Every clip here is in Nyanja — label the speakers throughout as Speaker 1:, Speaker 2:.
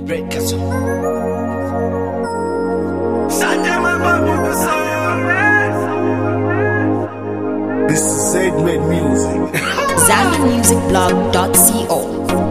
Speaker 1: Breakers.
Speaker 2: This is Zedmed Music.
Speaker 3: ZambianMusicBlog.co.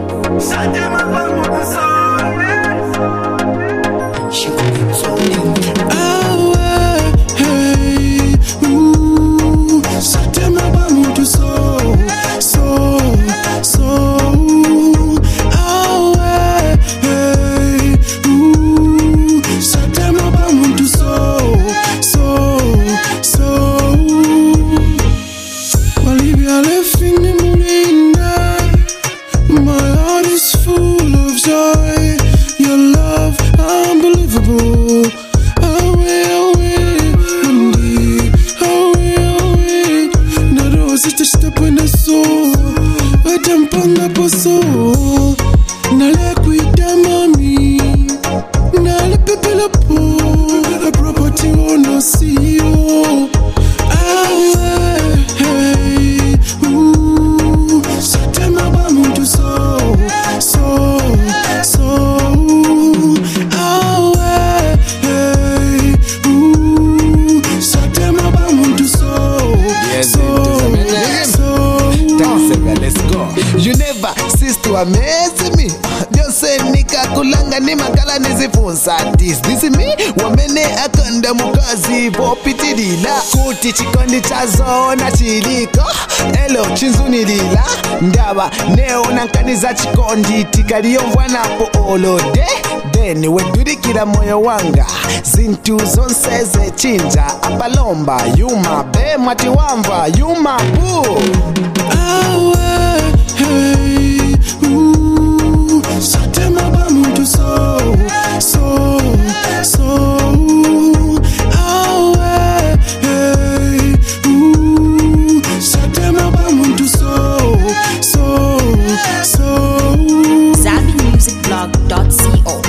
Speaker 1: You never cease to amaze me. Jose nikakulanga ni makala nizifunza this me wamene akanda mukazi popitilila kuti chikondi chazona chiliko elo chinzunilila ndaba neona nkaniza chikondi tikaliyomvwa napo olode then wedulikila moyo wanga zintu zonse zechinja apalomba yuma be mwati wamva yuma boo.
Speaker 4: Hey, Satema ba muntu so. Awe, hey, Satema ba muntu so.
Speaker 3: ZambianMusicBlog.co.